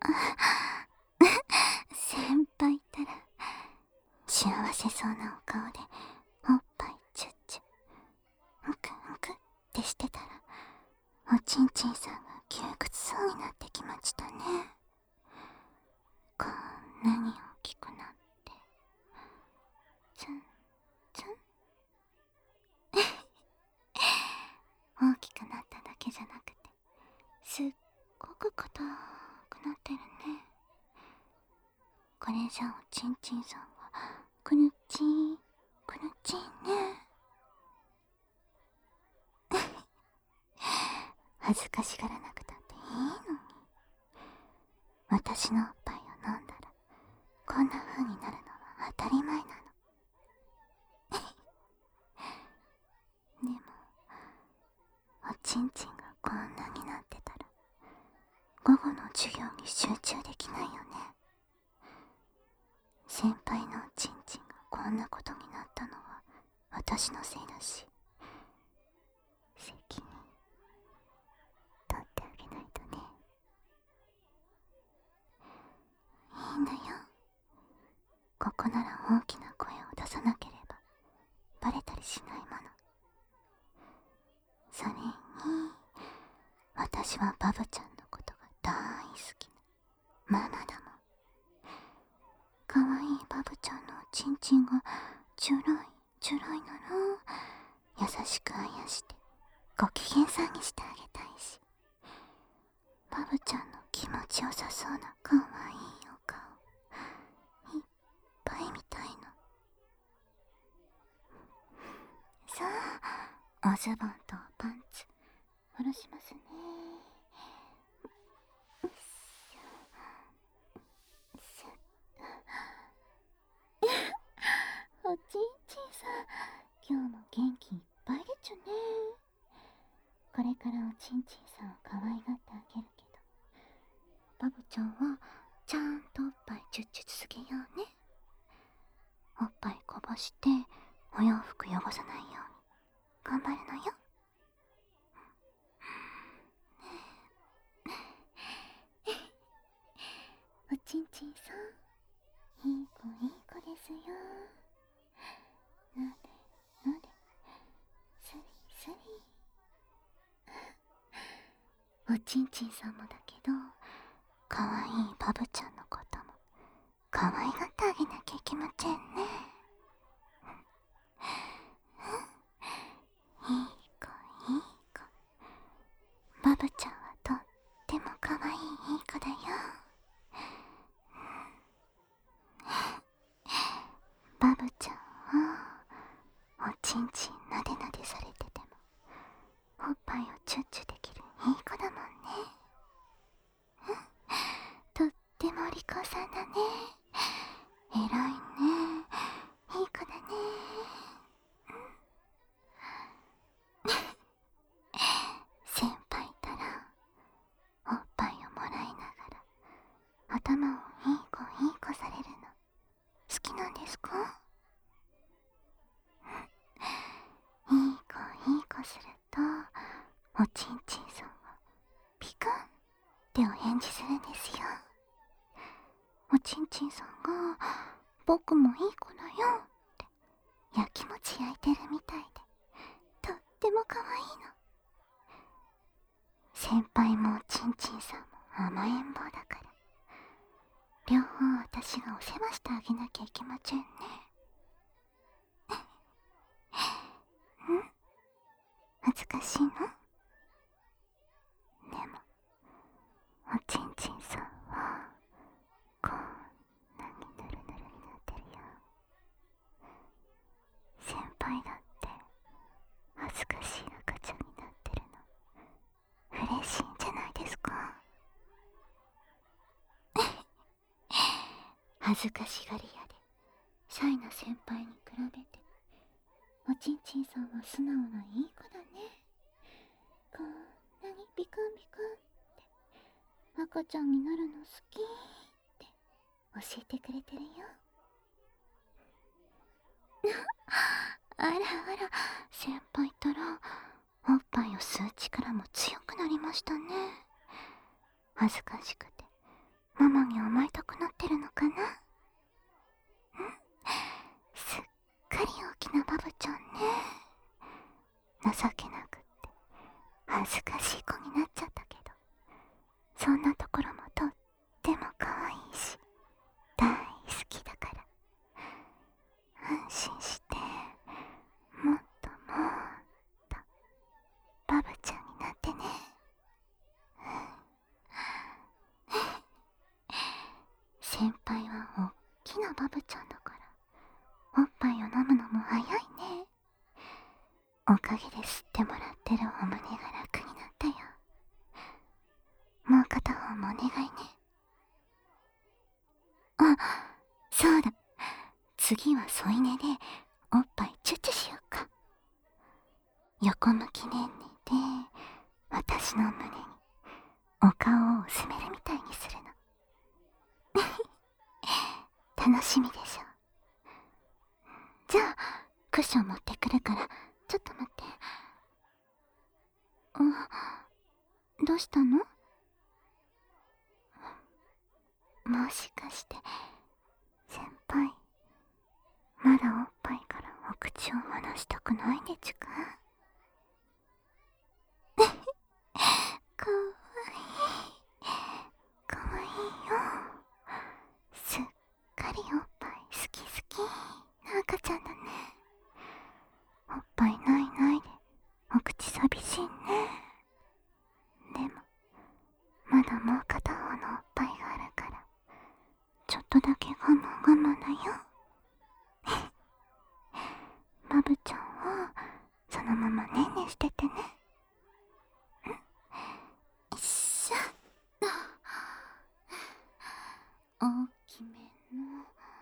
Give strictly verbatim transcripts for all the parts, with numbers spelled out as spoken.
先輩ったら幸せそうなお顔でおっぱいチュッチュンクンクってしてたら、おちんちんさんが窮屈そうになってきましたね。こんなに大きくなってツンツン大きくなっただけじゃなくて、すっごく硬くなってるね。これじゃおちんちんさんはくぬっちーくぬっちーね。恥ずかしがらなくたっていいのに。私のおっぱいを飲んだらこんな風になるのは当たり前なの。でもおちんちんがこんなになってたら午後の授業に集中できないよね。先輩のおちんちんがこんなことになったのは私のせいだし、責任取ってあげないとね。いいんだよ。ここなら大きな声を出さなければバレたりしないもの。それに私はバブちゃんのことが大好きなママだもん。かわいいバブちゃんのおちんちんがちょろいちょろいなら優しくあやしてご機嫌さんにしてあげたいし、バブちゃんの気持ちよさそうなかわいいお顔いっぱい見たいの。さあ、おズボンとパンツ下ろしますね。よいしょさおちんちんさん、今日も元気いっぱいでちゅね。これからおちんちんさんを可愛がってあげるけど、バブちゃんはちゃんとおっぱいチュッチュ続けようね。おっぱいこぼしてお洋服汚さないように頑張るのよ。おちんちんさん、いい子いい子ですよ。なでなで、スリスリ。おちんちんさんもだけど、かわいいバブちゃんのこともかわいがってあげなきゃいけませんね。いい子いい子、バブちゃんはとってもかわいいいい子だよ。バブちゃんはおちんちんなでなでされててもおっぱいをチュッチュできるいい子だもんね。とってもお利口さんだね。えらいね。いい子だね。先輩ったらおっぱいをもらいながら頭をいい子いい子されるの好きなんですか？いい子いい子するとおちんちんさんはピカンってお返事するんですよ。おちんちんさんが僕もいい子だよってやきもち焼いてるみたいでとってもかわいいの。先輩もおちんちんさんも甘えん坊だから両方私がお世話してあげなきゃいけませんね。ん？恥ずかしいの？でもおちんちんさんはこんなにぬるぬるになってるよ。先輩だって恥ずかしい赤ちゃんになってるの嬉しいんじゃないですか？恥ずかしがり屋でシャイな先輩に比べておちんちんさんは素直ないい子だね。こんなにビクンビクンって赤ちゃんになるの好きって教えてくれてるよ。あらあら、先輩ったらおっぱいを吸う力も強くなりましたね。恥ずかしくてママに甘えたくなってるのかな。すっかり大きなバブちゃんね。情けなくって恥ずかしい子になっちゃったけど、そんなところもとっても可愛いし大好きだから、安心してもっともっとバブちゃんになってね。先輩はおっきなバブちゃんだから、おっぱいを飲むのも早いね。おかげで吸ってもらってるお胸が楽になったよ。もう片方もお願いね。あ、そうだ。次は添い寝でおっぱいチュッチュしようか。横向きねんねで私の胸にお顔を薄めるみたいにするの。楽しみでしょ。じゃあクッション持ってくるからちょっと待って。あ、どうしたの？もしかして先輩まだおっぱいからお口を離したくないでちゅか？かわいいかわいいよ。すっかりおっぱい好き好きな赤ちゃんだね。おっぱいないないでお口寂しいね。でもまだもう片方のおっぱいがあるからちょっとだけ我慢我慢だよ。バブちゃんはそのままねんねしててね。よいしょっと。大きめの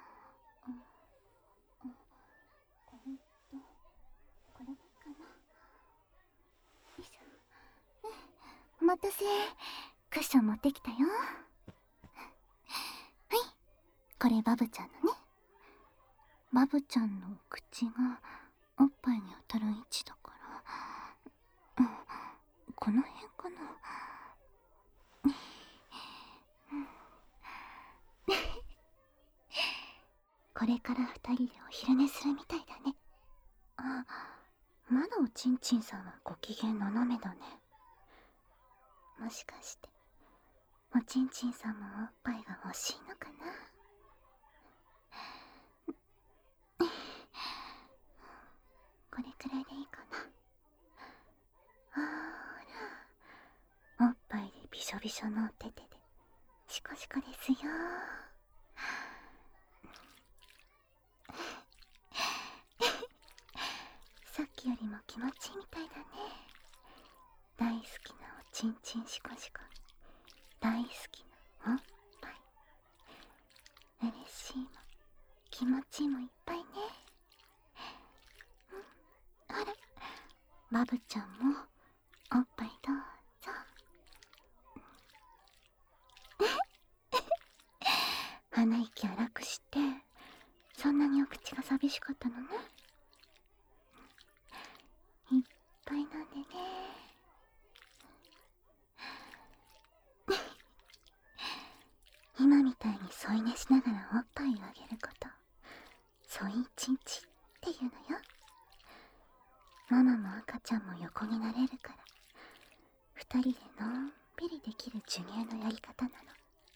これとこれでいいかな。よいしょ。お待たせ。クッション持ってきたよ。はい、これバブちゃんのね。バブちゃんの口がおっぱいに当たる位置だから、うん、この辺かな。これから二人でお昼寝するみたいだね。あ、まだおちんちんさんはご機嫌斜めだね。もしかしておちんちんさんもおっぱいが欲しいのかな。これくらいでいいかな。ほら、おっぱいでびしょびしょのお手手でシコシコですよ。さっきよりも気持ちいいみたいだね。大好きなおちんちんシコシコ、大好きなおっぱい、嬉しいも気持ちいいもいっぱいね。うん、ほらバブちゃんもおっぱいどうぞ。鼻息荒くして、そんなにお口が寂しかったのね。いっぱい飲んでね。今みたいに添い寝しながらおっぱいをあげること添いちんちっていうのよ。ママも赤ちゃんも横になれるから二人でのんびりできる授乳のやり方なの。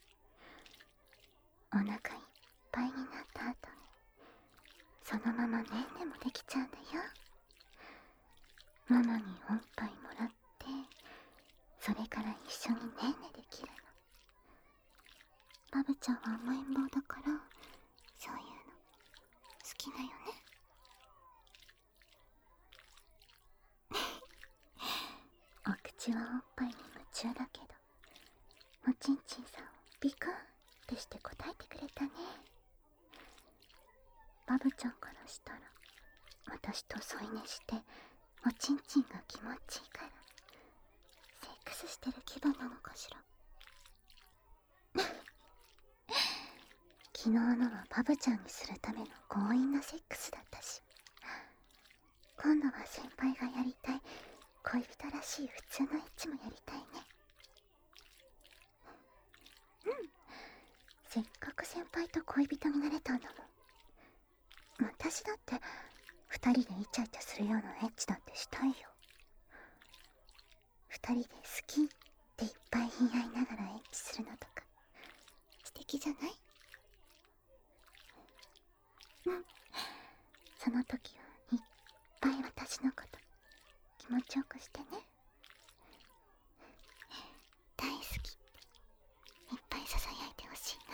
お腹いっぱいになった後にそのままねんねもできちゃうんだよ。ママにおっぱいもらってそれから一緒にねんねできるの。バブちゃんは甘えん坊だからそういうの好きだよね。お口はおっぱいに夢中だけどおちんちんさんをビクンってして答えてくれたね。バブちゃんからしたら私と添い寝しておちんちんが気持ちいいからセックスしてる気分なのかしら。昨日のはバブちゃんにするための強引なセックスだったし、今度は先輩がやりたい恋人らしい普通のエッチもやりたいね。うん、 せっかく先輩と恋人になれたんだもん。私だって二人でイチャイチャするようなエッチだってしたいよ。二人で好きっていっぱい言い合いながらエッチするのとか素敵じゃない？うん。その時はいっぱい私のこと気持ちよくしてね。大好きっていっぱいささやいてほしいな。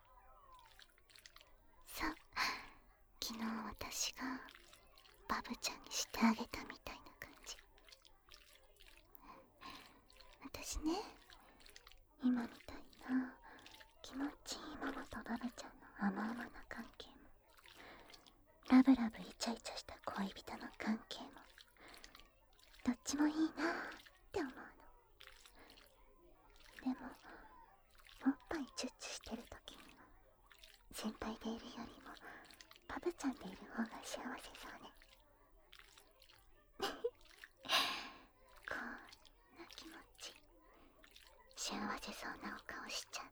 そう、昨日私がバブちゃんにしてあげたみたいな感じ。私ね、今みたいな気持ちいいママとバブちゃんの甘々な関係も、ラブラブイチャイチャした恋人の関係も、どっちもいいなーって思うの。でもおっぱいチュッチュしてる時には先輩でいるよりもバブちゃんでいる方が幸せそうね。こんな気持ち、幸せそうなお顔しちゃって。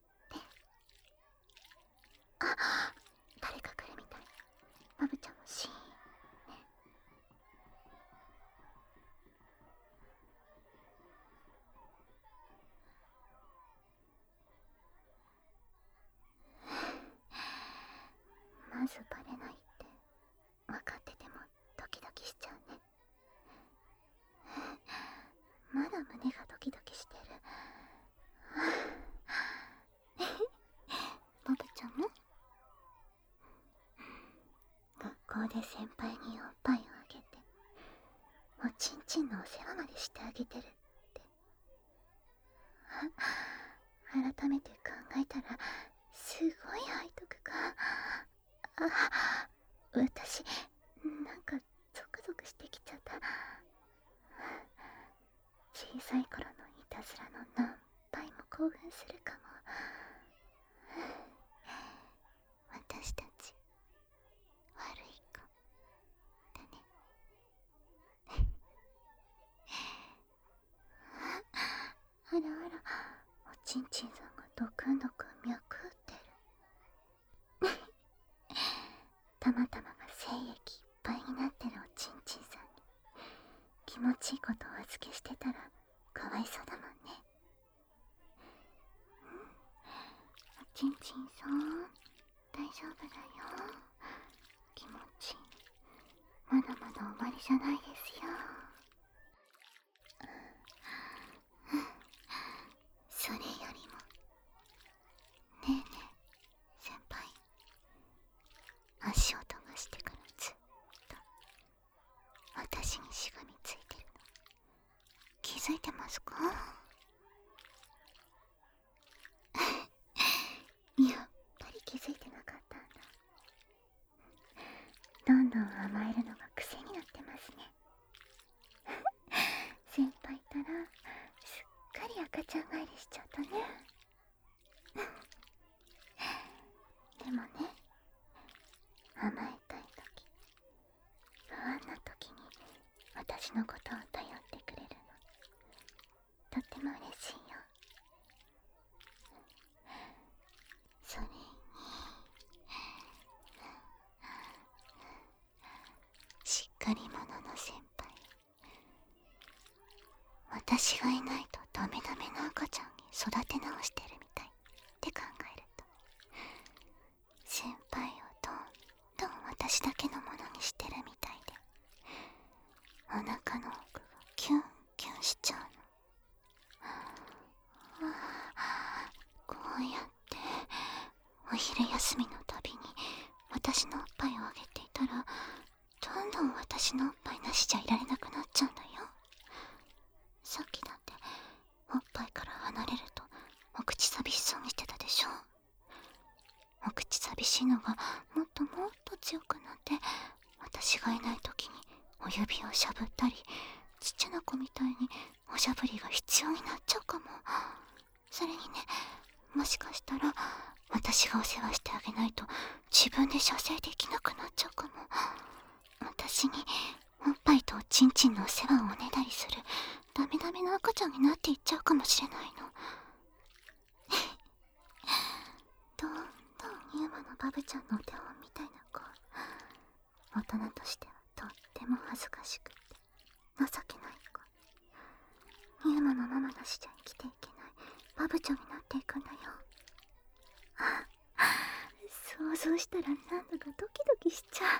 あ、誰か来るみたい。バブちゃんもシーンね。まずバレないって分かっててもドキドキしちゃうね。まだ胸がドキドキしてる。バブちゃんも学校で先輩におっぱいをあげておちんちんのお世話までしてあげてるって、改めて考えたらすごい背徳が。あ、私なんかゾクゾクしてきちゃった。小さい頃のいたずらの何倍も興奮するかも。私たち悪い子だね。あらあら、おちんちんさんがドクンドクン脈打ってる。たまたまが精液いっぱいになってるおちんちんさんに気持ちいいことをお預けしてたらかわいそうだもんね。うん、おちんちんさん大丈夫だよ。気持ちいい。まだまだ終わりじゃないですよ。それよりもねえねえ先輩、足音がしてからずっと私にしがみついてるの気づいてますか？やっぱり気づいてなかったんだ。どんどん甘えるのが癖になってますね。先輩ったらすっかり赤ちゃん帰りしちゃったね。でもね、甘えたい時、不安な時に私のことを頼ってくれるのとっても嬉しいよ。それにしっかり者の先輩、私がいないとダメダメな赤ちゃんに育て直してるみたいって考えると、先輩をどんどん私だけのものにしてるみたいで、お腹の奥がキュンキュンしちゃうの。こうやってお昼休みのたびに私のおっぱいをあげていたら、どんどん私のおっぱいなしじゃいられなくなっちゃうんだよ。さっきだっておっぱいから離れるとお口寂しそうにしてたでしょ。お口寂しいのがもっともっと強くなって、私がいない時にお指をしゃぶったり、ちっちゃな子みたいにおしゃぶりが必要になっちゃうかも。それにね、もしかしたら私がお世話してあげないと自分で射精できなくなっちゃうかも。私におっぱいとおちんちんのお世話をおねだりするダメダメな赤ちゃんになっていっちゃうかもしれないの。どうバブちゃんのお手本みたいな子、大人としてはとっても恥ずかしくって情けない子。ユーマのママなしじゃ生きていけないバブちゃんになっていくんだよ。想像したらなんだかドキドキしちゃう。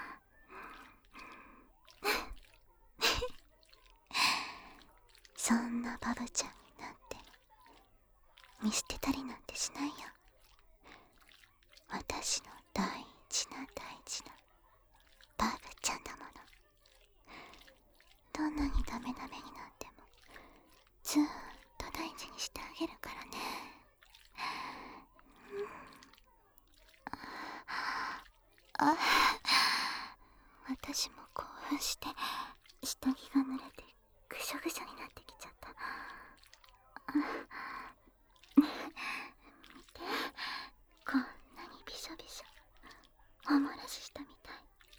そんなバブちゃんになって見捨てたりなんてしないよ。私の大事な大事なバブちゃんだもの。どんなにダメダメになってもずーっと大事にしてあげるからね。うん、ああ、私も興奮して下着が濡れてぐしょぐしょになってきちゃった。ねえ、見て、こんなにびしょびしょ、おもらししたみたい。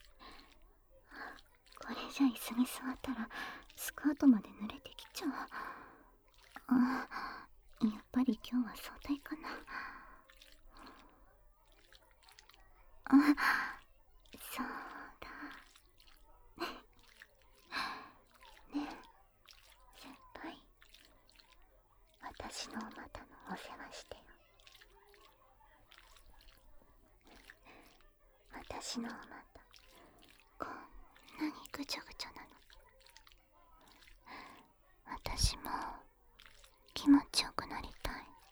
これじゃ椅子に座ったらスカートまで濡れてきちゃう。あ、やっぱり今日は早退かな。あ、そうだ。ねえ先輩、私のお股のお世話してよ。私のお股こんなにぐちょぐちょなの。私も気持ちよくなりたい。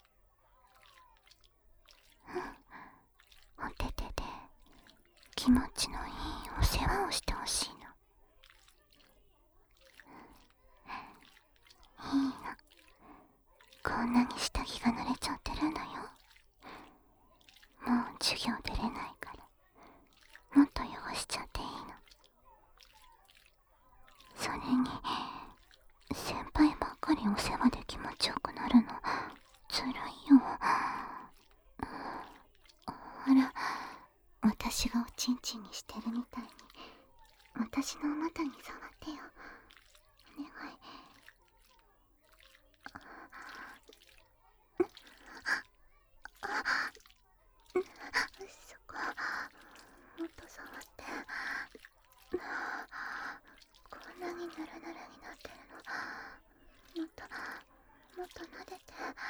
うん、お手手で気持ちのいいお世話をしてほしいの。いいの、こんなに下着が濡れちゃってるんだよ。もう授業出れないからもっと汚しちゃっていいの。それに先輩ばっかりお世話で気持ちよくなるのずるいよ。ほら、私がおちんちんにしてるみたいに私のお股に触ってよ。お願い。そこもっと触って。こんなにヌルヌルになってるのもっともっと撫でて。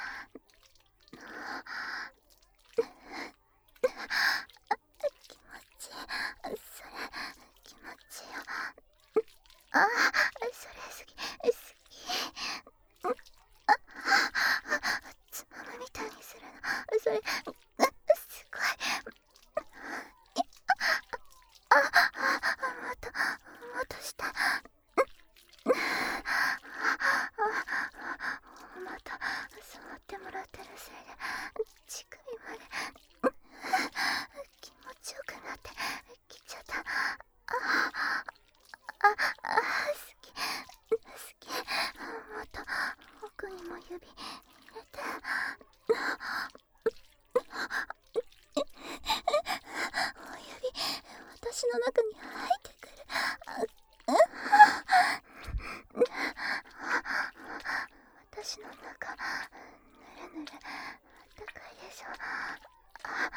気持ちいい。それ気持ちいいよ。あ、それ好き好き。あ、つまむみたいにするのそれすごい。あ、もっともっとした。また触ってもらってるせいで乳首まで気持ちよくなってきちゃった。ああ、あ、あ、好き好き。もっと奥にも指入れて。お指私の中に入ってくる。私の中ぬるぬる高いでしょ。あ、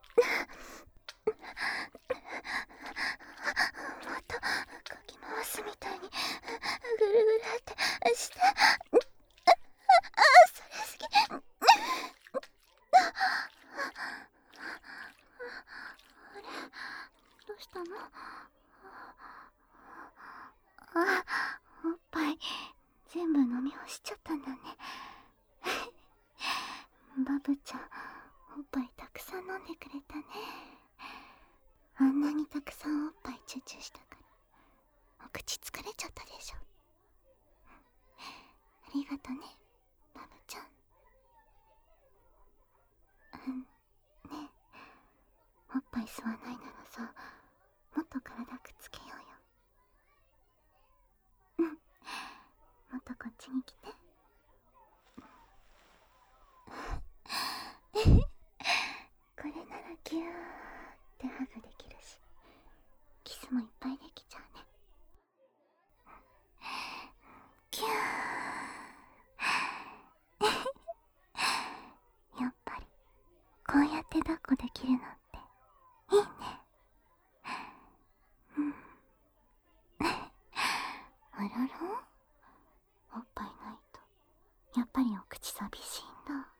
もっとかき回すみたいにぐるぐるってして。あ、それ好き。あれ、どうしたの？あ、おっぱい全部飲み干しちゃったんだね。バブちゃん、おっぱいたくさん飲んでくれたね。あんなにたくさんおっぱいチューチューしたからお口疲れちゃったでしょ。ありがとね、バブちゃん。うん、ねえ、おっぱい吸わないならさ、もっと体くっつけようよ。うん、もっとこっちに来て。これならギューってハグできるしキスもいっぱいできちゃうね。ギューやっぱりこうやって抱っこできるのっていいね。うん。あらら、おっぱいないとやっぱりお口寂しいんだ。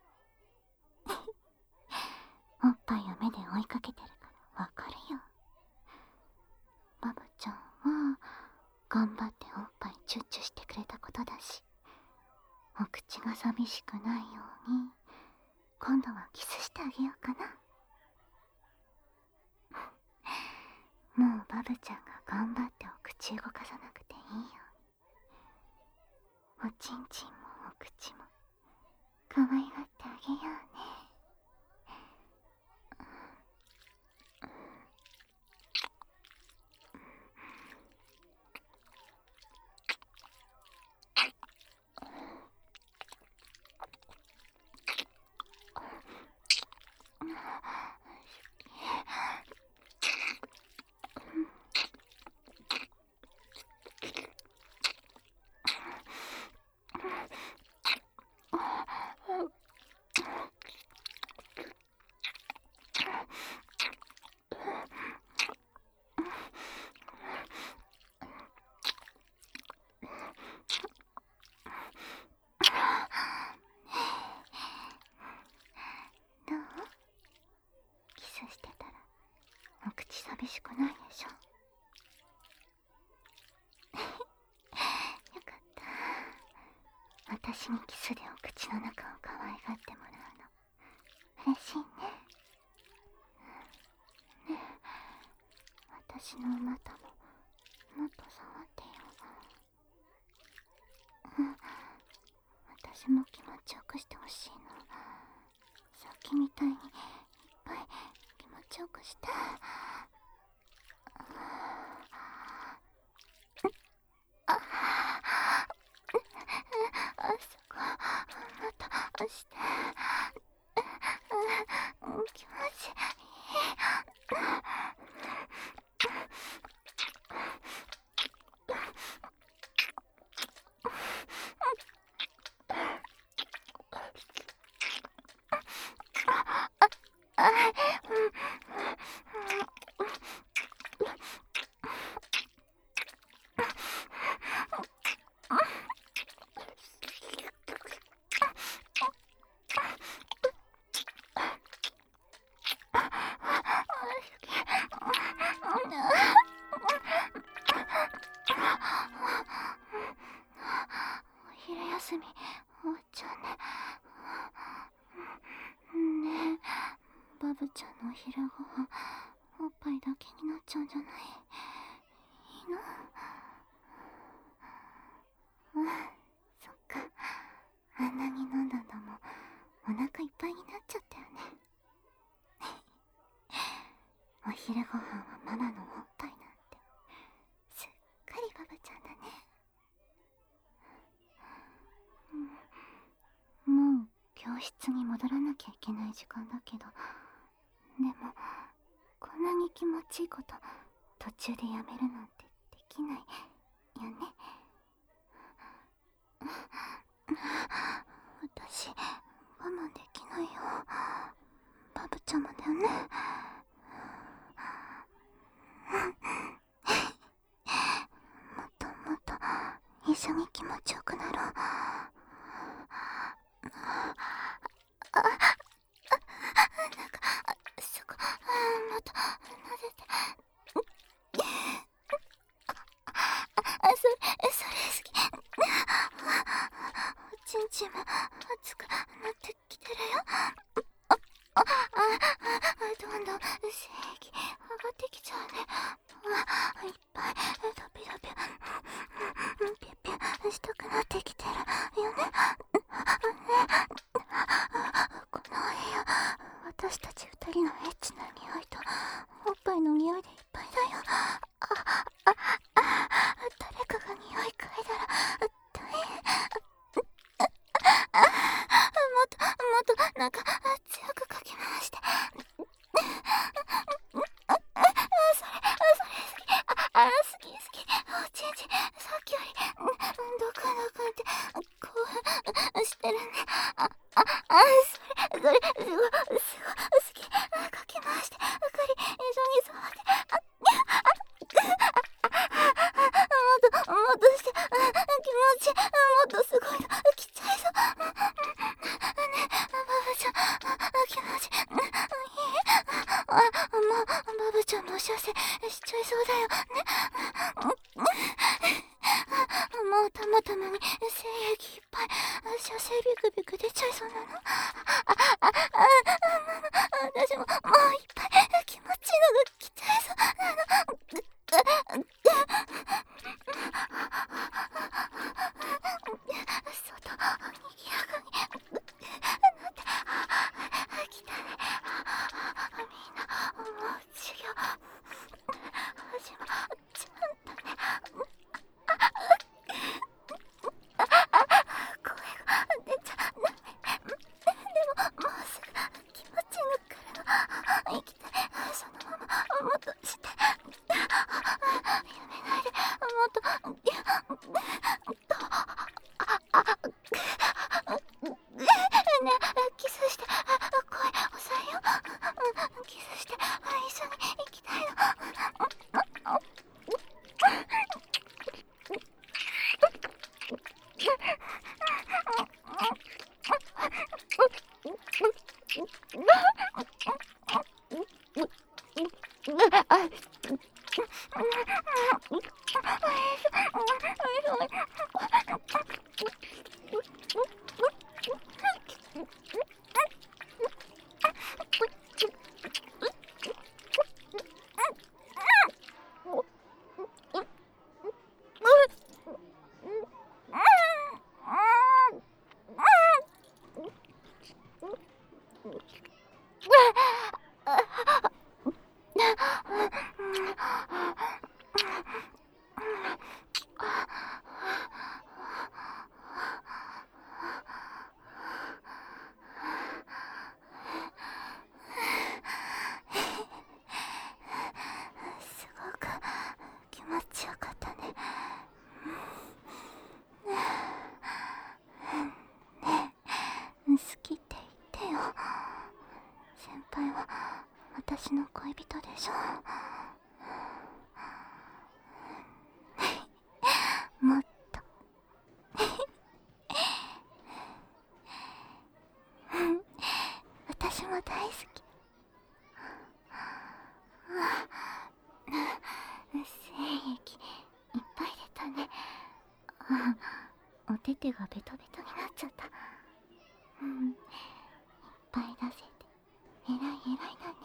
おっぱいを目で追いかけてるからわかるよ。バブちゃんは頑張っておっぱいチュッチュしてくれたことだし、お口が寂しくないように今度はキスしてあげようかな。もうバブちゃんが頑張ってお口動かさなくていいように、おちんちんもお口も可愛がってあげようね。どう？キスしてたらお口寂しくないでしょ。よかった。私にキスでお口の中を可愛がってもらうの嬉しいね。ねえ、私のお股ももっと触ってよ。うん、私も気持ちよくしてほしいの。さっきみたいにいっぱい気持ちよくして。ああそこまたして、気持ちいい。お昼休み終わっちゃうね。ねえ、バブちゃんのお昼ご飯おっぱいだけになっちゃうんじゃない？いいの？うん、そっか。あんなに飲んだんだもん、お腹いっぱいになっちゃったよね。お昼ご飯はママのおっぱいなんてすっかりバブちゃんだね。うん、もう教室に戻らなきゃいけない時間だけど、でもこんなに気持ちいいこと途中でやめるなんてできないよね。私我慢できないよ。バブちゃんもだよね。もっともっと一緒に気持ちよくなろう。あ、なんかそこもっとなでて。あ、それそれ好き。おちんちんも熱くなってきてるよ。あああ、どんどん精液上がってきちゃうね。いっぱいドピドピピュッピュしたくなってきてるよね。この部屋、私たち二人のエッチな匂いとおっぱいの匂いでいっぱいだよ。あああ、誰かが匂い嗅いだら大変。あ、もっともっとなんか強くかき回して。あ、それそれ好き。あ、好き好き。おちんちんさっきよりドクドクって興奮してるね。あああ、それそれすごいすごい好き。かき回して。うっかり一緒にバブちゃんのおしゃせしちゃいそうだよね。もうたまたまに精液いっぱい射精ビクビク出ちゃいそうなの。あああ私ももういっぱい気持ちいいのが来ちゃいそうなの。外にぎやかになんて来たね。みんなもう授業始まっちゃうんだね。声が出ちゃうね。でももうすぐ気持ちが来るの。生きてそのままもっとしてやめないでもっとねえキスして声抑えよう。キスして一緒に行きたいの。すごく気持ちよかったね。ねえ好きって言ってよ。先輩は私の恋人でしょ。もっと私も大好き。精液いっぱい出たね。お手手がベトベトになっちゃった。うんいっぱい出せてえらいえらいだね。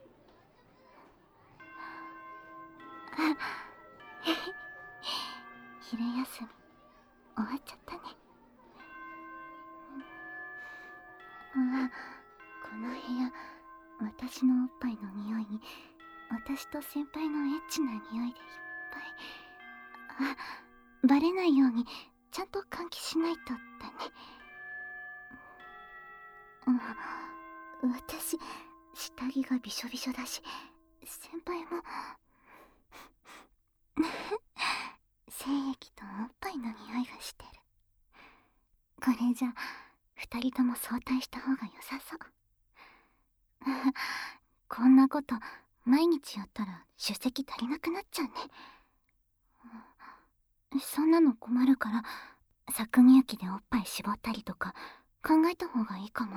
昼休み終わっちゃったね。あこの部屋私のおっぱいの匂いに私と先輩のエッチな匂いでいっぱい。あバレないようにちゃんと換気しないとだね。うん私下着がびしょびしょだし先輩も精液とおっぱいの匂いがしてる。これじゃ二人とも早退した方が良さそう。こんなこと毎日やったら出席足りなくなっちゃうね。そんなの困るから搾乳機でおっぱい絞ったりとか考えた方がいいかも。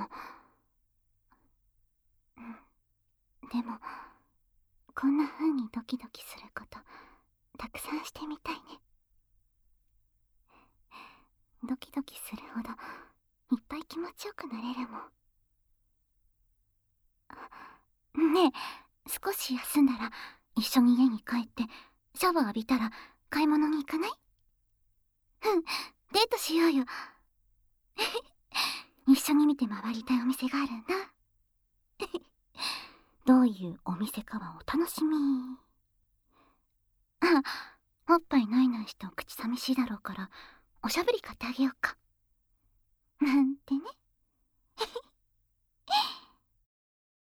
でもこんな風にドキドキすることたくさんしてみたいね。ドキドキするほどいっぱい気持ちよくなれるもん。ねえ少し休んだら一緒に家に帰ってシャワー浴びたら買い物に行かない？うんデートしようよ。一緒に見て回りたいお店があるんだ。どういうお店かはお楽しみ。あおっぱいないないしてお口寂しいだろうからおしゃぶり買ってあげようかなんてね。